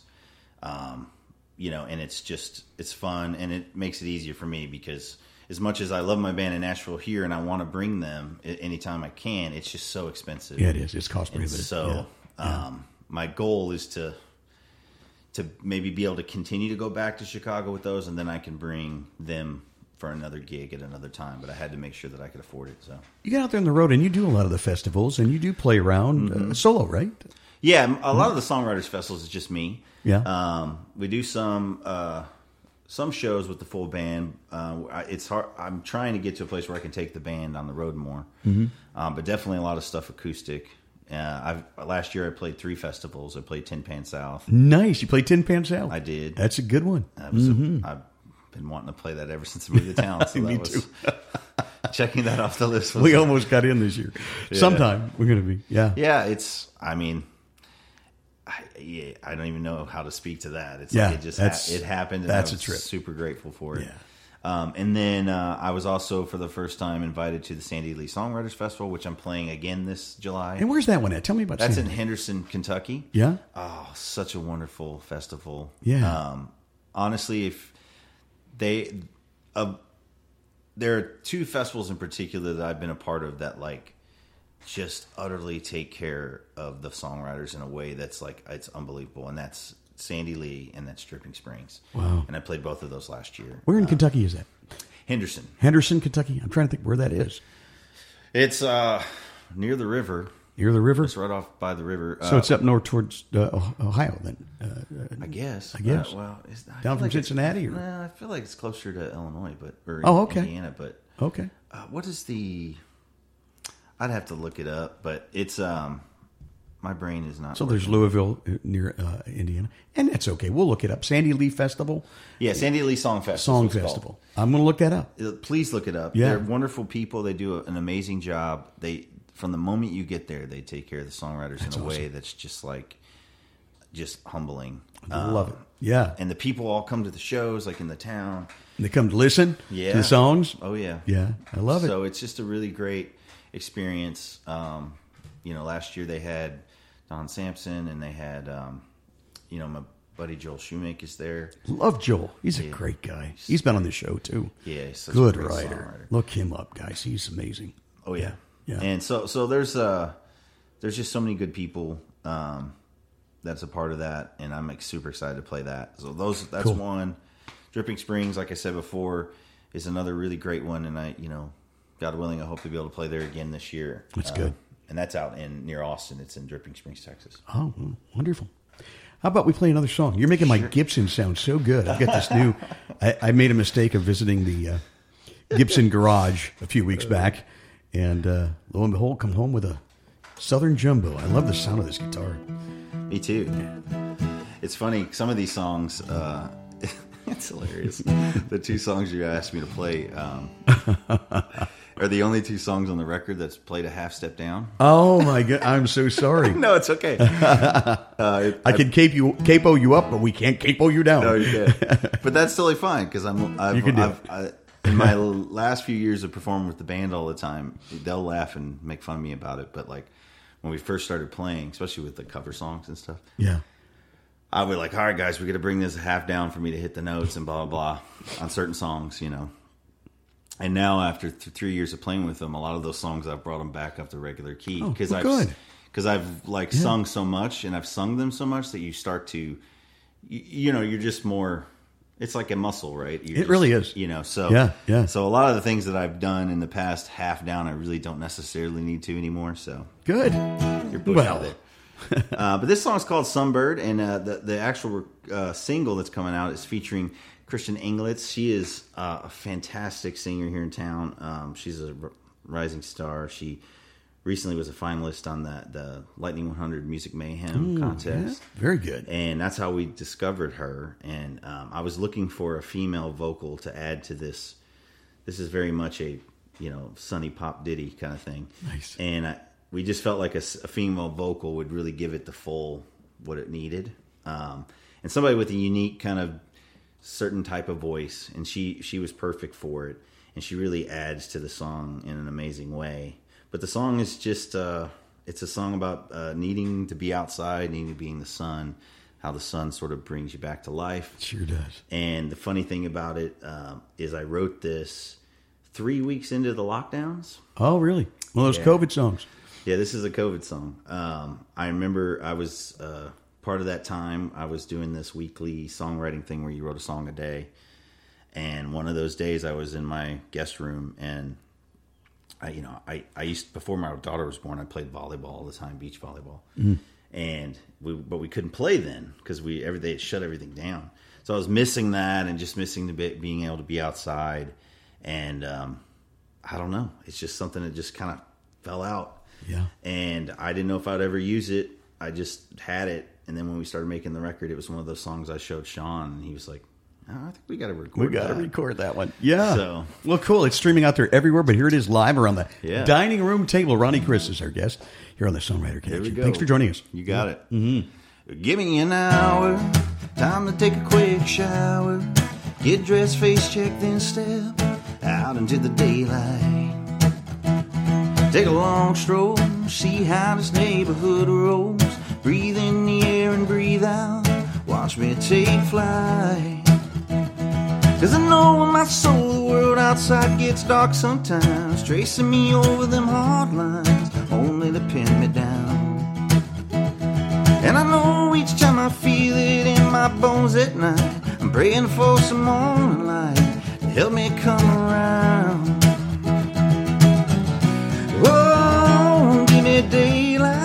um, you know, and it's just, it's fun, and it makes it easier for me because as much as I love my band in Nashville here and I want to bring them a- anytime I can, it's just so expensive. Yeah, it is. It's cost And prohibitive. so Yeah. um, my goal is to to maybe be able to continue to go back to Chicago with those, and then I can bring them for another gig at another time. But I had to make sure that I could afford it. So You get out there on the road and you do a lot of the festivals and you do play around Mm-hmm. uh, solo, right? yeah, a lot of the songwriters festivals is just me. Yeah. Um, we do some uh, some shows with the full band. Uh, I- it's hard. I'm trying to get to a place where I can take the band on the road more. Mm-hmm. Um, but definitely a lot of stuff acoustic. Uh, I've last year I played three festivals. I played Tin Pan South. Nice. You play Tin Pan South. I did. That's a good one. I was a, I've been wanting to play that ever since I moved to town. So Me that was too. checking that off the list. Was We almost got in this year. Sometime we're going to be. Yeah. Yeah, it's. I mean, I, yeah, I don't even know how to speak to that. It's Yeah, like it just that's- ha- it happened. And that's I a was trip. Super grateful for it. Yeah. Um, and then uh, I was also for the first time invited to the Sandy Lee Songwriters Festival, which I'm playing again this July. And where's that one at? Tell me about That's in Sandy. Henderson, Kentucky. Yeah. Oh, such a wonderful festival. Yeah. Um, honestly, if they, uh, there are two festivals in particular that I've been a part of that like just utterly take care of the songwriters in a way that's like it's unbelievable, and that's Sandy Lee and that's Dripping Springs. Wow. And I played both of those last year. Where in Uh, Kentucky is that? Henderson. Henderson, Kentucky. I'm trying to think where that is. It's uh, near the river. near the river. It's right off by the river. So Uh, it's up north towards uh, Ohio then. Uh, I guess. I guess. Uh, well, it's, I Down feel from like it's- Cincinnati, or- Nah, I feel like it's closer to Illinois, but or Oh, okay. Indiana. But okay. uh, what is the? I'd have to look it up, but it's um, my brain is not. So there's working. Louisville uh, near uh, Indiana, and that's okay. We'll look it up. Sandy Lee Festival, Yeah, Sandy Lee Song Festival. Song is what it's Festival. I'm going to look that up. called. Uh, Please look it up. Yeah. They're wonderful people. They do an amazing job. They from the moment you get there, they take care of the songwriters That's in a way awesome. that's just like just humbling. I love it. Yeah, And the people all come to the shows, like in the town. they come to listen Yeah. to the songs. Oh yeah, Yeah, I love it. So it's just a really great experience. Um, you know, last year they had Don Sampson, and they had, um, you know, my buddy Joel Shoemaker's there. Love Joel. He's a Yeah. great guy. He's been on the show too. Yeah, he's such Good a great writer. songwriter. Look him up, guys. He's amazing. Oh yeah, Yeah. And so, so there's uh, there's just so many good people um, that's a part of that, and I'm like super excited to play that. So those, that's Cool. one. Dripping Springs, like I said before, is another really great one, and I, you know, God willing, I hope to be able to play there again this year. That's Uh, good. And that's out in near Austin. It's in Dripping Springs, Texas. Oh, well, wonderful. How about we play another song? You're making my Gibson sound so good. I've got this new. I, I made a mistake of visiting the uh, Gibson garage a few weeks back, and uh, lo and behold, come home with a Southern Jumbo. I love the sound of this guitar. Me too. It's funny. Some of these songs, uh, it's hilarious. The two songs you asked me to play um, are the only two songs on the record that's played a half step down. Oh my god! I'm so sorry. No, it's okay. Uh, I can cape you, capo you up, but we can't capo you down. No, you can't. But that's totally fine because I'm. I've, You can do I've, I, in my last few years of performing with the band all the time, they'll laugh and make fun of me about it. But like when we first started playing, especially with the cover songs and stuff, Yeah. I would like, all right, guys, we got to bring this half down for me to hit the notes and blah blah blah on certain songs, you know. And now, after th- three years of playing with them, a lot of those songs I've brought them back up to regular key Oh, because well, I've good. because I've like Yeah. sung so much and I've sung them so much that you start to, you, you know, you're just more. It's like a muscle, right? You're It just- really is. You know, so Yeah, yeah. So a lot of the things that I've done in the past half down, I really don't necessarily need to anymore. So Good. you're pushing Well. it. uh, but this song is called Sunbird, and uh, the the actual uh, single that's coming out is featuring Christian Englitz. She is uh, a fantastic singer here in town. Um, she's a r- rising star. She recently was a finalist on the the Lightning one hundred Music Mayhem contest. Yeah, very good. And that's how we discovered her. And um, I was looking for a female vocal to add to this. This is very much a, you know, sunny pop ditty kind of thing. Nice. And I, we just felt like a, s- a female vocal would really give it the full what it needed. Um, and somebody with a unique kind of certain type of voice. And she, she was perfect for it. And she really adds to the song in an amazing way. But the song is just, uh, it's a song about uh, needing to be outside, needing to be in the sun, how the sun sort of brings you back to life. Sure does. And the funny thing about it um, is I wrote this three weeks into the lockdowns. Oh, really? One of those Yeah. COVID songs. Yeah, this is a COVID song. Um, I remember I was uh, part of that time. I was doing this weekly songwriting thing where you wrote a song a day. And one of those days I was in my guest room and I, you know, I, I used before my daughter was born, I played volleyball all the time, beach volleyball, mm. and we, but we couldn't play then because we every day it shut everything down. So I was missing that and just missing the bit being able to be outside, and um, I don't know, it's just something that just kind of fell out. Yeah. And I didn't know if I'd ever use it. I just had it, and then when we started making the record, it was one of those songs I showed Sean, and he was like, oh, I think we got to record We got to that. record that one. Yeah. So- well, cool. It's streaming out there everywhere, but here it is live around the Yeah. dining room table. Ronnie Chris is our guest here on the Songwriter There we Connection. go. Thanks for joining us. You got it. Mm-hmm. Give me an hour, time to take a quick shower, get dressed, face check, then step out into the daylight. Take a long stroll, see how this neighborhood rolls. Breathe in the air and breathe out. Watch me take flight. Cause I know in my soul the world outside gets dark sometimes, tracing me over them hard lines, only to pin me down. And I know each time I feel it in my bones at night, I'm praying for some morning light to help me come around. Oh, give me daylight.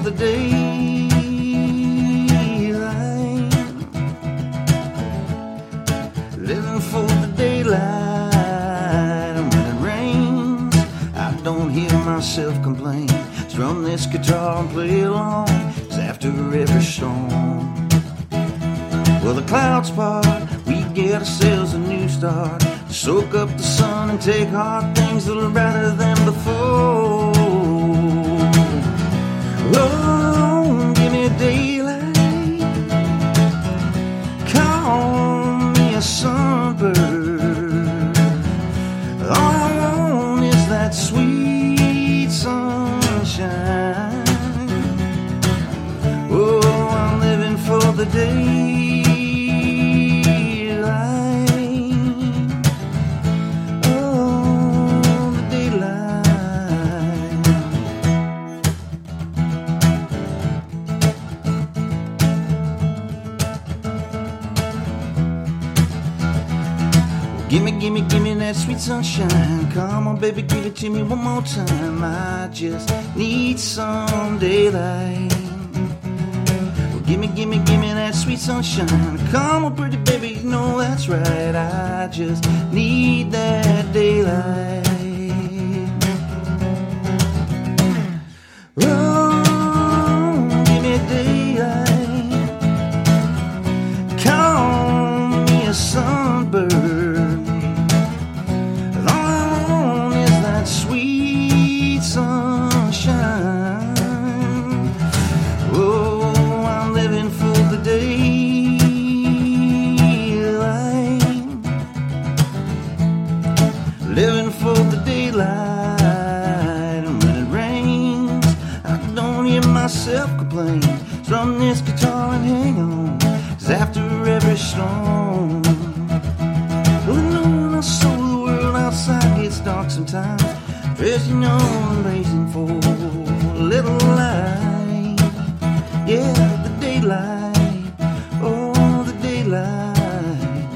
the daylight. Living for the daylight. And when it rains, I don't hear myself complain. Strum this guitar and play along, 'cause after every storm, well, the clouds part, we get ourselves a new start. Soak up the sun and take hard things a little better than before. Oh, give me daylight. Call me a sunbird. All I want is that sweet sunshine. Oh, I'm living for the day. Gimme, gimme, gimme that sweet sunshine. Come on, baby, give it to me one more time. I just need some daylight. Well, gimme, gimme, gimme that sweet sunshine. Come on, pretty baby, you know that's right. I just need that daylight. Oh, give me daylight. Call me a sunbird. Sunshine. Oh, I'm living for the daylight. Living for the daylight. And when it rains, I don't hear myself complain. Strum this guitar and hang on, 'cause after every storm, well, I know I saw the world outside gets dark sometimes. First, you know I'm blazing for a little light. Yeah, the daylight. Oh, the daylight.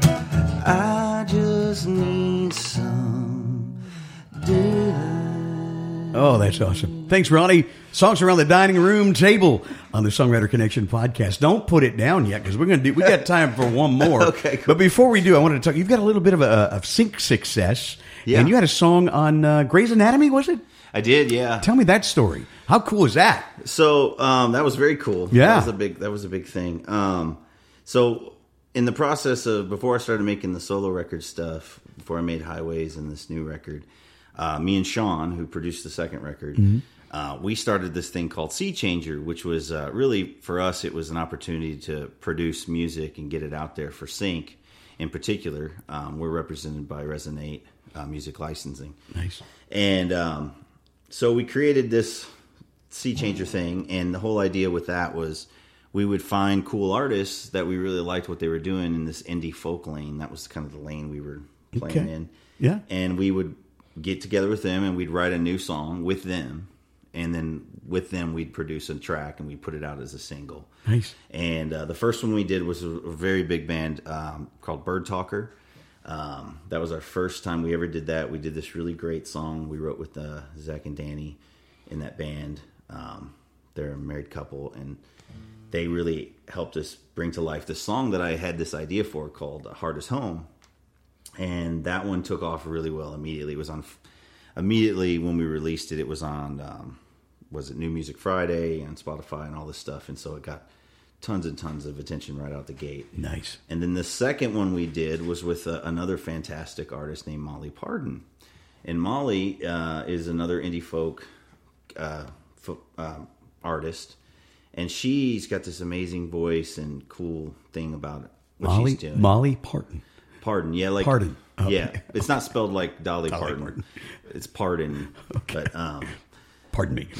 I just need some daylight. Oh, that's awesome. Thanks, Ronnie. Songs Around the Dining Room Table on the Songwriter Connection podcast. Don't put it down yet, because we're going to do. We got time for one more. Okay, cool. But before we do, I wanted to talk. You've got a little bit of a of sync success. Yeah. And you had a song on uh, Grey's Anatomy, was it? I did, yeah. Tell me that story. How cool is that? So um, that was very cool. Yeah, that was a big. That was a big thing. Um, so in the process of before I started making the solo record stuff, before I made Highways and this new record, uh, me and Sean, who produced the second record, mm-hmm. uh, we started this thing called Sea Changer, which was uh, really for us. It was an opportunity to produce music and get it out there for sync. In particular, um, we're represented by Resonate uh, Music Licensing. Nice. And um, so we created this Sea Changer thing, and the whole idea with that was we would find cool artists that we really liked what they were doing in this indie folk lane. That was kind of the lane we were playing okay. in. Yeah. And we would get together with them, and we'd write a new song with them. And then with them, we'd produce a track, and we'd put it out as a single. Nice. And uh, the first one we did was a, a very big band um, called Bird Talker. Um, that was our first time we ever did that. We did this really great song we wrote with uh, Zach and Danny in that band. Um, they're a married couple, and they really helped us bring to life this song that I had this idea for called Heart is Home. And that one took off really well immediately. It was on... Immediately when we released it, it was on, um, was it New Music Friday and Spotify and all this stuff. And so it got tons and tons of attention right out the gate. Nice. And then the second one we did was with uh, another fantastic artist named Molly Pardon. And Molly uh, is another indie folk uh, fo- uh, artist. And she's got this amazing voice and cool thing about what Molly, she's doing. Molly Parton. Pardon, yeah, like Pardon. Oh, yeah. yeah. It's not spelled like Dolly, Dolly Parton. Parton. It's Pardon, Okay. but um, pardon me.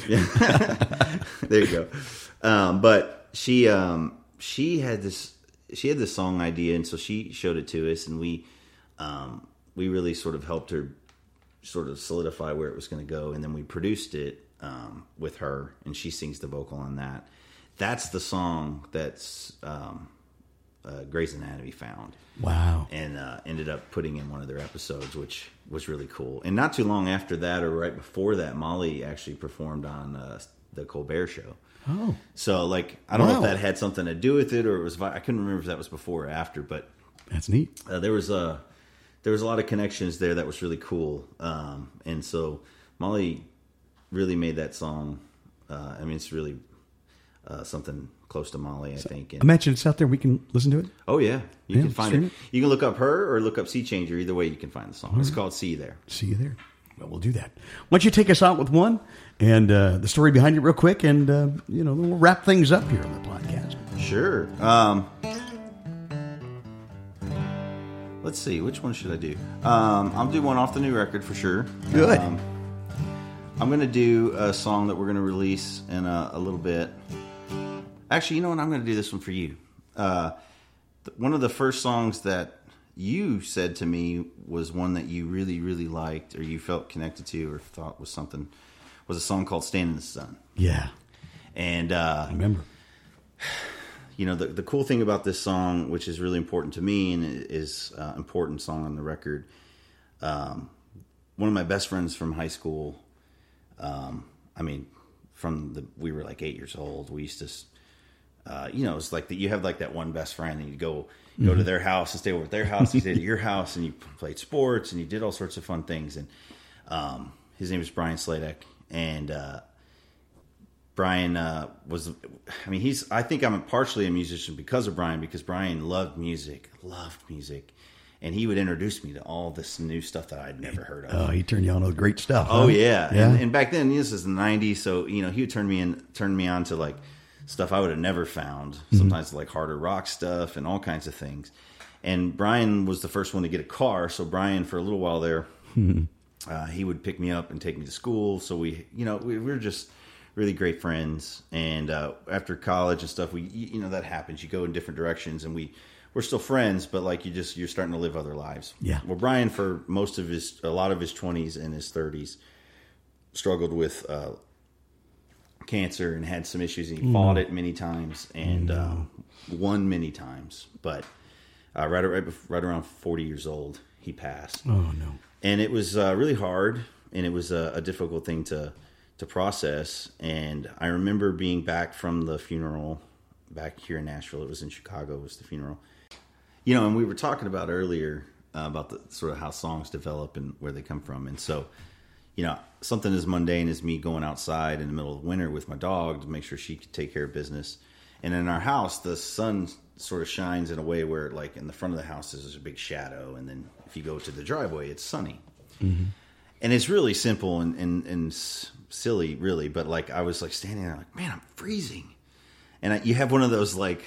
there you go. Um, but she um, she had this she had this song idea, and so she showed it to us, and we um, we really sort of helped her sort of solidify where it was going to go, and then we produced it um, with her, and she sings the vocal on that. That's the song that's um, uh, Grey's Anatomy found. Wow. And uh, ended up putting in one of their episodes, which was really cool. And not too long after that, or right before that, Molly actually performed on uh, the Colbert Show. Oh. So, like, I don't know Wow. if that had something to do with it or it was, I couldn't remember if that was before or after, but That's neat. uh, there was a, there was a lot of connections there that was really cool. Um, and so Molly really made that song. Uh, I mean, it's really uh, something close to Molly, I think. And, Imagine it's out there. We can listen to it. oh, yeah. You Yeah, can find stream it. it. You can look up her or look up Sea Changer. Either way, you can find the song. It's called See You There. See you there. Well, we'll do that. Why don't you take us out with one and uh, the story behind it real quick, and uh, you know, we'll wrap things up here on the podcast. Sure. Um, let's see. Which one should I do? Um, I'll do one off the new record for sure. Good. Um, I'm going to do a song that we're going to release in a, a little bit. Actually, you know what? I'm going to do this one for you. Uh, th- one of the first songs that you said to me was one that you really, really liked or you felt connected to or thought was something, was a song called Stand in the Sun. Yeah, And uh, I remember. you know, the, the cool thing about this song, which is really important to me and is an uh, important song on the record, um, one of my best friends from high school, um, I mean, from the, we were like eight years old, we used to, uh, you know, it's like that you have like that one best friend and you go, go Mm-hmm. to their house and stay over at their house, you stayed at your house and you played sports and you did all sorts of fun things. And um, his name is Brian Sladek. And uh, Brian uh, was, I mean, he's, I think I'm partially a musician because of Brian, because Brian loved music, loved music. And he would introduce me to all this new stuff that I'd never heard of. Oh, he turned you on to great stuff. Oh huh? yeah, yeah. And, and back then this is the nineties, so you know he would turn me in, turn me on to like stuff I would have never found. Mm-hmm. Sometimes like harder rock stuff and all kinds of things. And Brian was the first one to get a car, so Brian for a little while there, uh, he would pick me up and take me to school. So we, you know, we, we were just really great friends. And uh, after college and stuff, we, you know, that happens. You go in different directions, and we. We're still friends, but like you just, you're starting to live other lives. Yeah. Well, Brian, for most of his, a lot of his twenties and his thirties, struggled with uh, cancer and had some issues, and he mm. fought it many times and no. uh, won many times. But uh, right, right, right around forty years old, he passed. Oh no! And it was uh, really hard, and it was a, a difficult thing to to process. And I remember being back from the funeral back here in Nashville. It was in Chicago. It was the funeral. You know, and we were talking about earlier uh, about the sort of how songs develop and where they come from. And so, you know, something as mundane as me going outside in the middle of winter with my dog to make sure she could take care of business. And in our house, the sun sort of shines in a way where, like, in the front of the house is a big shadow. And then if you go to the driveway, it's sunny. Mm-hmm. And it's really simple and, and, and silly, really. But, like, I was, like, standing there like, man, I'm freezing. And I, you have one of those, like,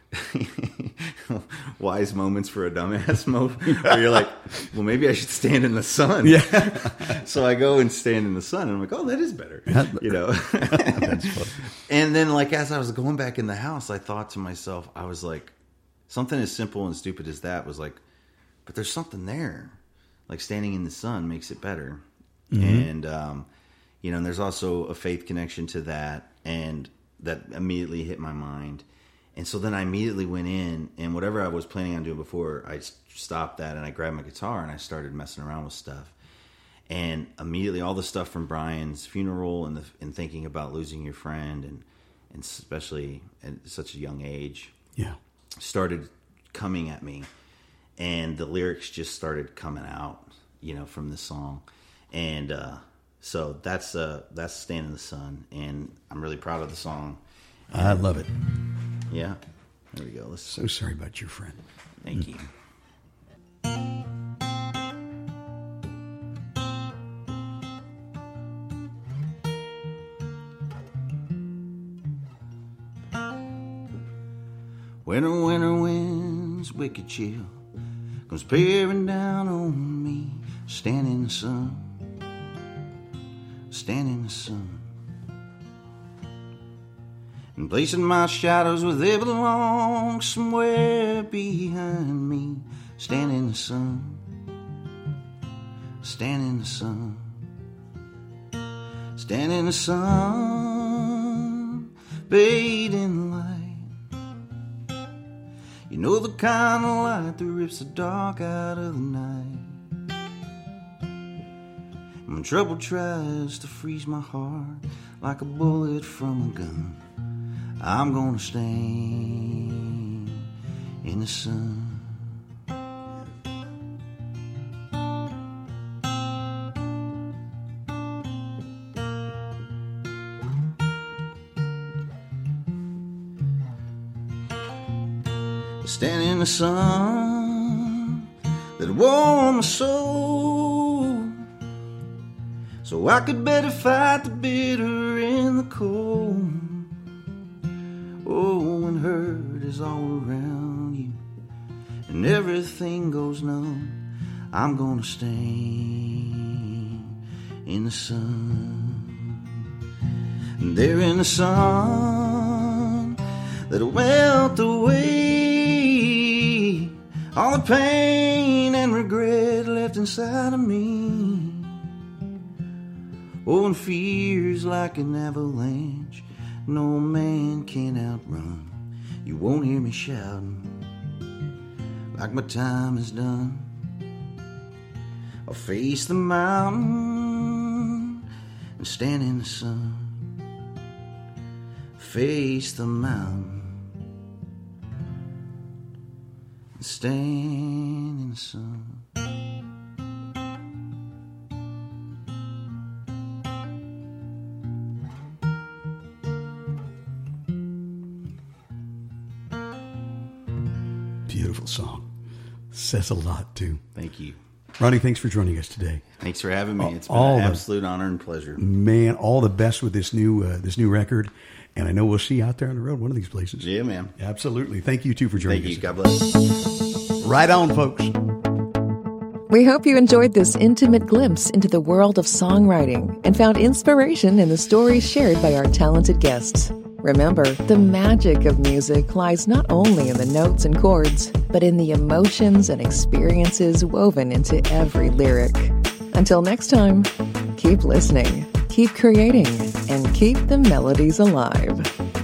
wise moments for a dumbass moment where you're like, well, maybe I should stand in the sun. Yeah. So I go and stand in the sun, and I'm like, oh, that is better. You know? That's funny. And then, like, as I was going back in the house, I thought to myself, I was like, something as simple and stupid as that was like, but there's something there. Like, standing in the sun makes it better. Mm-hmm. And, um, you know, and there's also a faith connection to that, and that immediately hit my mind. And so then I immediately went in, and whatever I was planning on doing before, I stopped that, and I grabbed my guitar, and I started messing around with stuff. And immediately all the stuff from Brian's funeral and the, and thinking about losing your friend, and, and especially at such a young age, yeah, started coming at me. And the lyrics just started coming out, you know, from this song. And uh, so that's uh, that's Stand in the Sun, and I'm really proud of the song. And, I love it. Yeah, there we go. Let's, so sorry about your friend. Thank you. When the winter winds wicked chill comes bearing down on me, stand in the sun, stand in the sun. And placing my shadows where they belong, somewhere behind me. Stand in the sun, stand in the sun, stand in the sun, bathed in light. You know the kind of light that rips the dark out of the night. And when trouble tries to freeze my heart, like a bullet from a gun. I'm gonna stand in the sun. Stand in the sun that warmed my soul, so I could better fight the bitter and the cold. Oh, when hurt is all around you and everything goes numb, I'm gonna stand in the sun. And there in the sun that'll melt away all the pain and regret left inside of me. Oh, and fear's like an avalanche no man can outrun. You won't hear me shouting like my time is done. I'll face the mountain and stand in the sun. Face the mountain and stand in the sun. Beautiful song. Says a lot, too. Thank you. Ronnie, thanks for joining us today. Thanks for having me. It's been All an the- absolute honor and pleasure. Man, all the best with this new uh, this new record. And I know we'll see you out there on the road, one of these places. Yeah, man. Absolutely. Thank you, too, for joining Thank you. us. God bless. Right on, folks. We hope you enjoyed this intimate glimpse into the world of songwriting and found inspiration in the stories shared by our talented guests. Remember, the magic of music lies not only in the notes and chords, but in the emotions and experiences woven into every lyric. Until next time, keep listening, keep creating, and keep the melodies alive.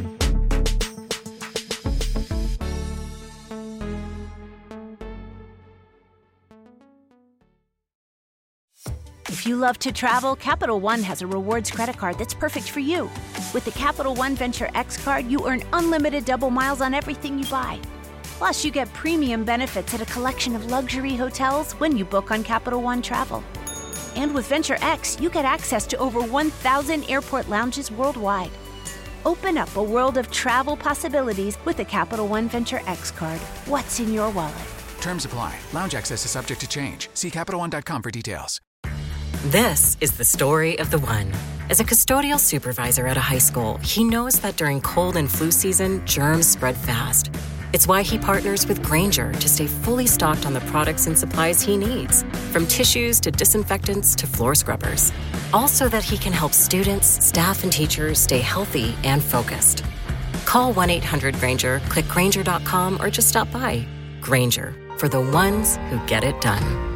If you love to travel, Capital One has a rewards credit card that's perfect for you. With the Capital One Venture X card, you earn unlimited double miles on everything you buy. Plus, you get premium benefits at a collection of luxury hotels when you book on Capital One Travel. And with Venture X, you get access to over one thousand airport lounges worldwide. Open up a world of travel possibilities with the Capital One Venture X card. What's in your wallet? Terms apply. Lounge access is subject to change. See Capital One dot com for details. This is the story of the one. As a custodial supervisor at a high school, he knows that during cold and flu season, germs spread fast. It's why he partners with Grainger to stay fully stocked on the products and supplies he needs, from tissues to disinfectants to floor scrubbers. All so that he can help students, staff, and teachers stay healthy and focused. Call one eight hundred Grainger, click Grainger dot com, or just stop by. Grainger, for the ones who get it done.